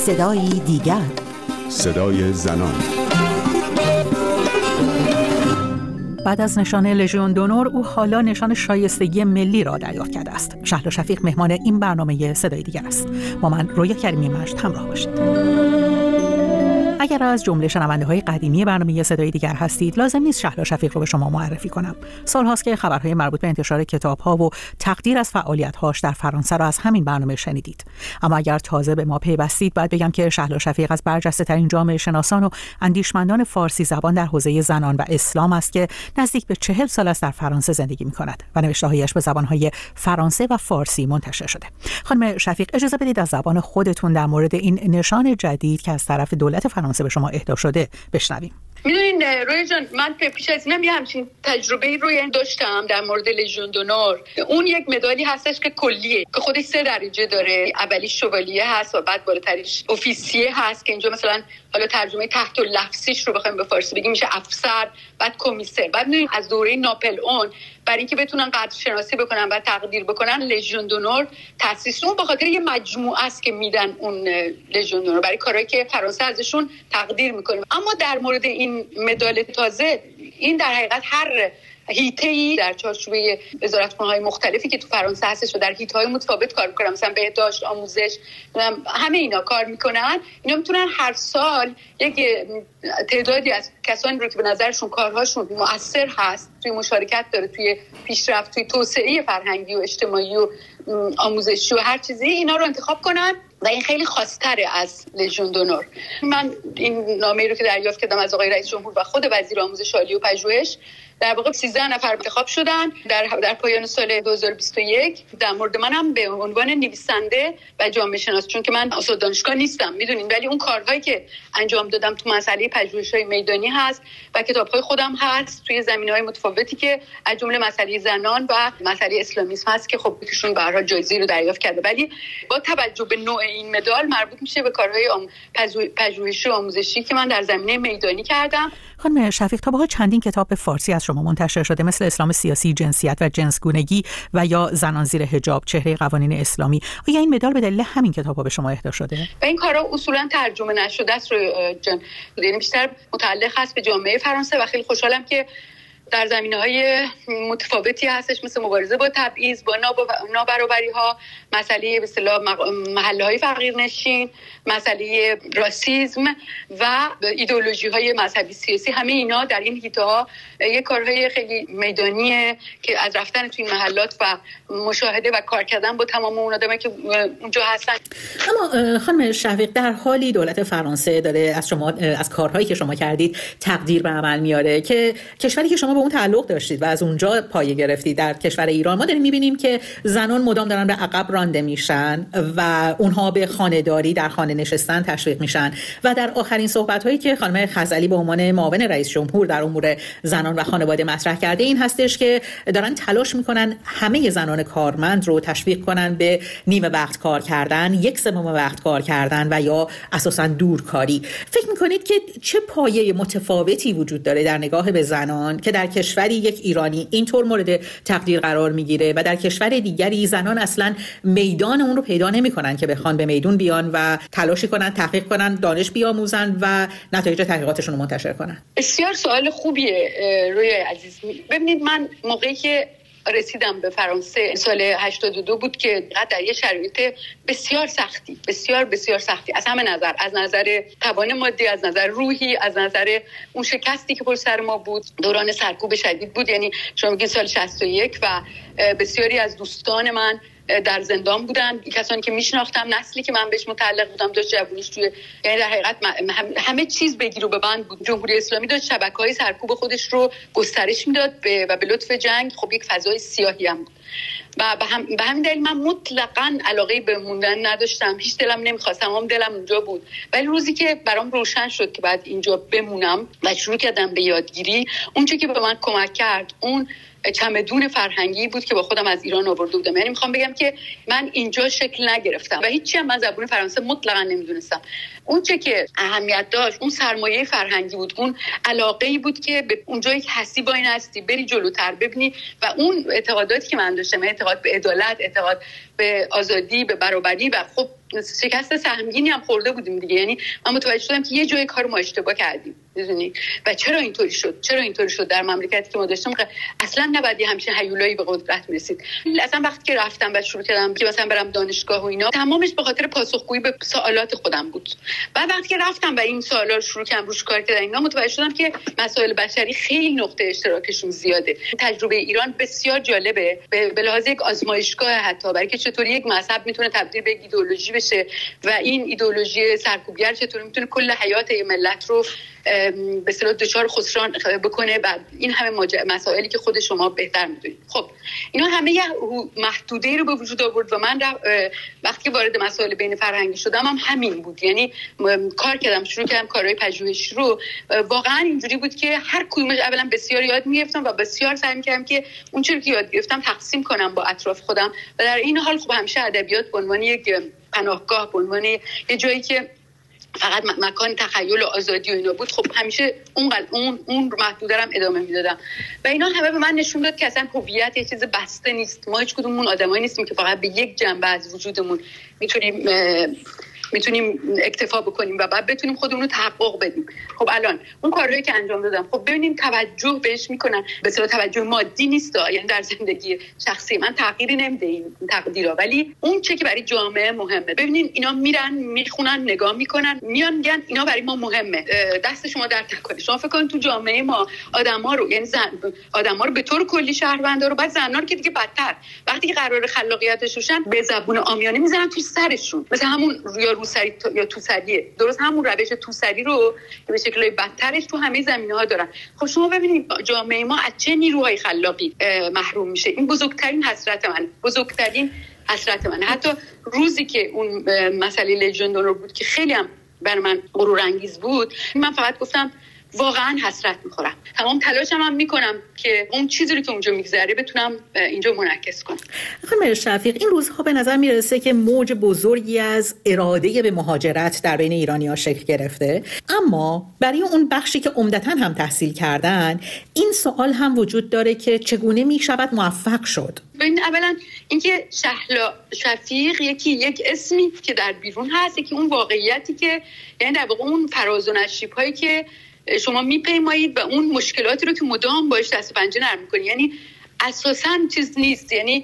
صدایی دیگر، صدای زنان. بعد از نشان لژیون دونور، او حالا نشان شایستگی ملی را دریافت کرده است. شهلا شفیق مهمان این برنامه صدای دیگر است. با من رویا کریمی مجد همراه باشید. اگر از جمله شنونده‌های قدیمی برنامه صدای دیگر هستید، لازم نیست شهلا شفیق رو به شما معرفی کنم. سال‌هاست که خبرهای مربوط به انتشار کتاب‌ها و تقدیر از فعالیت‌هاش در فرانسه را از همین برنامه شنیدید. اما اگر تازه به ما پیوستید، باید بگم که شهلا شفیق از برجسته‌ترین جامعه شناسان و اندیشمندان فارسی زبان در حوزه زنان و اسلام است که نزدیک به 40 سال است در فرانسه زندگی می‌کند و نوشته‌هایش به زبان‌های فرانسه و فارسی منتشر شده. خانم شفیق، اجازه بدید از زبان خودتون در مورد این نشان جدید که از طرف دولت فرانسه به شما اهدا شده بشنویم. میدونین روی جان، من پیش از اینم یه همچین تجربه روی این داشتم در مورد لژیون دونور. اون یک مدالی هستش که کلیه، که خودش 3 درجه داره. اولیش شوالیه هست و بعد بالاترش officier هست که اینجا مثلا حالا ترجمه تحت لفظیش رو بخوایم به فارسی بگیم میشه افسر، بعد کمیسر. بعد میدونین از دوره ناپل اون برای اینکه بتونن قدر شناسی بکنن و تقدیر بکنن لژیون دونور تأسیس اون به خاطر یه مجموعه است که میدن اون لژیون دونور برای کارهایی که فرانسه ازشون تقدیر میکنه. اما در مورد این مدال تازه، این در حقیقت هر هیته‌ای در چارچوب وزارتخونه‌های مختلفی که تو فرانسه هستش و در هیته‌های متفاوت کار می‌کنن، مثلا بهداشت، آموزش، همه اینا کار می‌کنن. اینا میتونن هر سال یک تعدادی از کسانی رو که به نظرشون کارهاشون مؤثر هست، توی مشارکت داره، توی پیشرفت، توی توسعه فرهنگی و اجتماعی و آموزشی و هر چیزی، اینا رو انتخاب کنن و این خیلی خاص‌تره از لژیون دونور. من این نامه‌ای رو که دریافت کردم از آقای رئیس جمهور و خود وزیر آموزش عالی و پژوهش، در واقع 13 نفر انتخاب شدن در پایان سال 2021. در مورد منم به عنوان نویسنده و جامعه شناس، چون که من استاد دانشگاه نیستم میدونین، ولی اون کارهایی که انجام دادم تو مسئله پژوهش‌های میدانی هست و کتاب‌های خودم هست توی زمینه‌های متفاوتی که از جمله مسئله زنان و مسئله اسلامیسم هست که خب ایشون به هر حال جایزه رو دریافت کرده. ولی با توجه به نوع این مدال مربوط میشه به کارهای پژوهشی و آموزشی که من در زمینه میدانی کردم. خانم شفیق، تا به چندین کتاب به فارسی از شما منتشر شده، مثل اسلام سیاسی، جنسیت و جنسگونگی و یا زنان زیر حجاب، چهره قوانین اسلامی. آیا این مدال به دلیل همین کتاب‌ها به شما اهدا شده؟ و این کارا اصولا ترجمه نشده است، جان، یعنی بیشتر متعلق هست به جامعه فرانسه و خیلی خوشحالم که در زمینه‌های متفاوتی هستش، مثل مبارزه با تبعیض، با نابرابری‌ها، مسئله به اصطلاح محله‌های فقیرنشین، مسئله راسism و ایدئولوژی‌های مذهبی سیاسی. همه اینا در این حیطه‌ها یک کارهای خیلی میدانیه که از رفتن تو این محلات و مشاهده و کار کردن با تمام اون آدمایی که اونجا هستن. اما خانم شفیق، در حالی دولت فرانسه داره از شما، از کارهایی که شما کردید تقدیر به عمل میاره که کشوری که شما به اون تعلق داشتید و از اونجا پایه گرفتید، در کشور ایران ما داریم می‌بینیم که زنان مدام دارن به عقب رانده میشن و اونها به خانه‌داری، در خانه نشستن تشویق میشن. و در آخرین صحبت‌هایی که خانم خزعلی به عنوان معاون رئیس جمهور در امور زنان و خانواده مطرح کرده، این هستش که دارن تلاش میکنن همه زنان کارمند رو تشویق کنن به نیمه وقت کار کردن، 1/3 وقت کار کردن و یا اساساً دورکاری. فکر میکنید که چه پایه متفاوتی وجود داره در نگاه به زنان که در کشوری یک ایرانی اینطور مورد تقدیر قرار میگیره و در کشور دیگری زنان اصلاً میدان اون رو پیدا نمیکنن که بخوان به میدون بیان و تلاشی کنن، تحقیق کنن، دانش بیاموزن و نتایج تحقیقاتشون رو منتشر کنن؟ بسیار سوال خوبیه روی عزیز. ببینید، من موقعی که رسیدم به فرانسه سال 82 بود که در یه شرایط بسیار سختی، بسیار سختی از همه نظر، از نظر توان مادی، از نظر روحی، از نظر اون شکستی که پشت سر ما بود. دوران سرکوب شدید بود، یعنی شما میگین سال 61 و بسیاری از دوستان من در زندان بودن، کسانی که میشناختم، نسلی که من بهش متعلق بودم داشت جوونیش توی، یعنی در حقیقت همه چیز بگیر و ببند بود. جمهوری اسلامی داشت شبکه‌های سرکوب خودش رو گسترش میداد و به لطف جنگ خب یک فضای سیاهی هم بود و به همین دلیل من مطلقاً علاقه به موندن نداشتم، هیچ دلم نمیخواست، تمام دلم اونجا بود. ولی روزی که برام روشن شد که بعد اینجا بمونم و شروع کردم به یادگیری، اون چیزی که به من کمک کرد اون چمدون فرهنگی بود که با خودم از ایران آورده بودم. یعنی میخوام بگم که من اینجا شکل نگرفتم و هیچی هم من زبان فرانسه مطلقاً نمیدونستم. اون چه که اهمیت داشت اون سرمایه فرهنگی بود، اون علاقه‌ای بود که به اونجایی که هستی با این هستی بری جلوتر ببینی و اون اعتقاداتی که من داشتم، اعتقاد به عدالت، اعتقاد به آزادی، به برابری و خب شکست سهمگینی هم خورده بودیم دیگه. یعنی من متوجه شدم که یه جای کار ما اشتباه کردیم، میدونی؟ و چرا اینطوری شد در مملکتی که ما داشتیم که اصلا نباید همچین هیولایی به قدرت میرسید. اصلا وقتی که رفتم و شروع کردم که مثلا برم دانشگاه و اینا، تمامش به خاطر پاسخگویی به سوالات خودم بود. بعد وقتی که رفتم و این سوالا رو شروع کردم روش کار کردن، اینا متوجه شدم که مسائل بشری خیلی نقطه اشتراکشون زیاده. تجربه ایران بسیار جالبه به لحاظ یک آزمایشگاه، حتی برای که چطوری یک مذهب میتونه تبدیل به ایدئولوژی بشه و این ایدئولوژی سرکوبگر چطوری میتونه کل حیات یه ملت رو به اصطلاح دچار خسران بکنه. بعد این همه مسائلی که خود شما بهتر میدونید. خب اینا همه یه محدوده‌ای رو به وجود آورد و من وقتی وارد مسائل بین فرهنگی شدم هم همین بود. یعنی کار کردم، شروع کردم کارهای پژوهشی رو. واقعا اینجوری بود که هر کدومش اولا بسیار یاد میگرفتم و بسیار سعی می‌کردم که اون چیزی که یاد گرفتم تقسیم کنم با اطراف خودم و در این حال خب همیشه ادبیات به عنوان یک پناهگاه، به عنوان یه جایی که فقط مکان تخیل و آزادی و اینا بود، خب همیشه اون محدوده رو ادامه میدادم و اینا همه به من نشون داد که اصلا هویت یه چیز بسته نیست. ما هیچ کدوممون آدمایی نیستیم که فقط به یک جنبه از وجودمون میتونیم اکتفا بکنیم و بعد بتونیم خودمون رو تحقق بدیم. خب الان اون کارهایی که انجام دادم، خب ببینیم توجه بهش میکنن. به اصطلاح توجه مادی نیست، یعنی در زندگی شخصی من تغییری نمیده این تقدیرا، ولی اون چه که برای جامعه مهمه. ببینین اینا میرن میخونن، نگاه میکنن، میان میگن اینا برای ما مهمه. دست شما درد نکنه. شما فکر کنید تو جامعه ما آدما رو، یعنی آدما رو به طور کلی شهروندا رو، بعد زنا رو که دیگه بدتر، وقتی که قرار خلاقیتش روشن به زبون عامیانه میزنن تو سرشون، مثلا همون روسری یا توسریه. درست همون روش توسری رو که به شکل‌های بدترش تو همه زمینه‌ها دارن. خب شما ببینید جامعه ما از چه نیروهای خلاقی محروم میشه. این بزرگترین حسرت منه. حتی روزی که اون مسئله لژیون دونور بود که خیلی هم بر من غرور انگیز بود، من فقط گفتم واقعا حسرت میخورم. تمام تلاشم هم میکنم که اون چیزی رو که اونجا میگذره بتونم اینجا منعکس کنم. خانم شفیق، این روزها به نظر میرسه که موج بزرگی از اراده به مهاجرت در بین ایرانی‌ها شکل گرفته، اما برای اون بخشی که عمدتاً هم تحصیل کردن این سوال هم وجود داره که چگونه میشود موفق شد. ببین، اولا اینکه شهلا شفیق یک اسمی که در بیرون هست، که اون واقعیتی که یعنی در واقع اون فراز و نشیب‌هایی که شما میپیمایید و اون مشکلاتی رو که مدام باش دست و پنجه نرم می‌کنید، یعنی اساساً چیز نیست. یعنی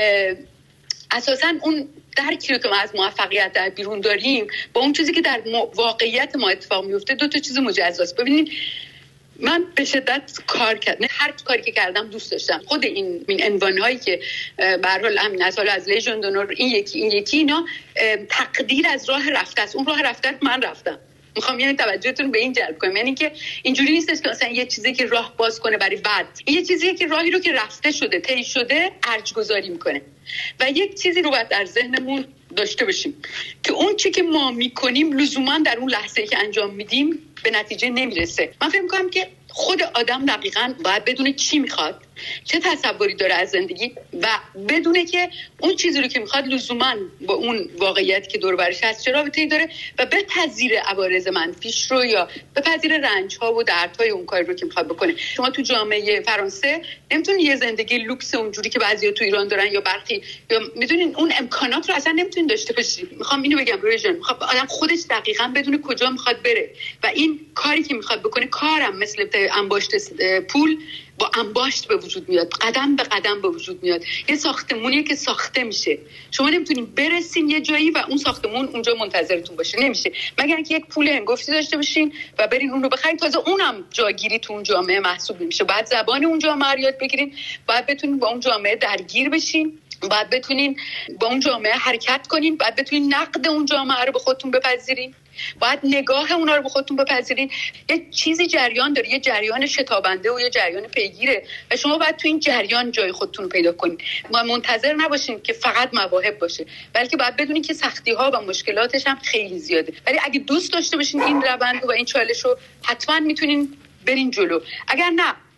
اساساً اون درکی رو که ما از موفقیت در بیرون داریم با اون چیزی که در واقعیت ما اتفاق میفته دو تا چیز مجزاست. ببینید من به شدت کار کردم، هر کاری که کردم دوست داشتم. خود این عنوان‌هایی که به هر حال همین از لژیون دونور، این یکی اینا تقدیر از راه رفته است. اون راه رفته من رفتم. میخوام یعنی توجهتون به این جلب کنم، یعنی که اینجوری نیستش که مثلا یه چیزی که راه باز کنه برای بعد، این یه چیزیه که راهی رو که رفته شده، طی شده، ارج گذاری میکنه و یک چیزی رو باید در ذهنمون داشته باشیم که اون چی که ما میکنیم لزوما در اون لحظه‌ای که انجام میدیم به نتیجه نمیرسه. من فکر میکنم که خود آدم دقیقاً باید بدونه چی میخواد، چه تصوری داره از زندگی و بدونه که اون چیزی رو که میخواد لزوماً با اون واقعیتی که دور و برش هست چه رابطه‌ای داره و بپذیره عوارض منفیش رو یا بپذیره رنج‌ها و دردهای اون کاری رو که میخواد بکنه. شما تو جامعه فرانسه نمیتونید یه زندگی لوکس اونجوری که بعضیا تو ایران دارن یا برخی یا میدونین اون امکانات رو اصلا نمیتونید داشته باشید. میخوام اینو بگم روژن، میخواد آدم خودش دقیقاً بدونه کجا میخواد بره و این کاری که میخواد بکنه کارم مثل انباشت پول با انباشت به وجود میاد، قدم به قدم به وجود میاد. یه ساختمونیه که ساخته میشه، شما نمیتونین برسین یه جایی و اون ساختمون اونجا منتظرتون باشه، نمیشه مگر اینکه یک پول هنگفتی داشته باشین و برین اون رو بخرین. تازه اونم جاگیری تو اون جامعه محسوب نمیشه. بعد زبان اون جامعه رو یاد بگیرین، بعد بتونین با اون جامعه درگیر بشین، بعد بتونین با اون جامعه حرکت کنین، بعد بتونین نقد اون جامعه رو به خودتون بپذیرین، باید نگاه اونا رو به خودتون بپذیرین. یه چیزی جریان داره، یه جریان شتابنده و یه جریان پیگیره و شما باید تو این جریان جای خودتون رو پیدا کنین. ما منتظر نباشین که فقط مواهب باشه، بلکه باید بدونین که سختی‌ها و مشکلاتش هم خیلی زیاده، ولی اگه دوست داشته باشین این روند و این چالش رو، حتما میتونین برین جلو. اگر نه،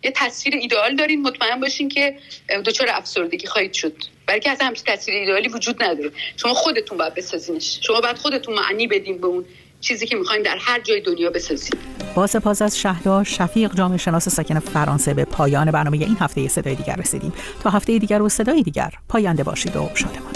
یه تصویر ایدئال دارین، مطمئن باشین که دچار افسردگی خواهید شد، برای که اصلا همچین تصویر ایدئالی وجود نداره. شما خودتون باید بسازینش، شما باید خودتون معنی بدین به اون چیزی که میخواین در هر جای دنیا بسازین. با سپاس از شهلا شفیق، جامعه شناس ساکن فرانسه، به پایان برنامه این هفته صدای دیگر رسیدیم. تا هفته دیگر و صدای دیگر، پاینده باشید و شادمان.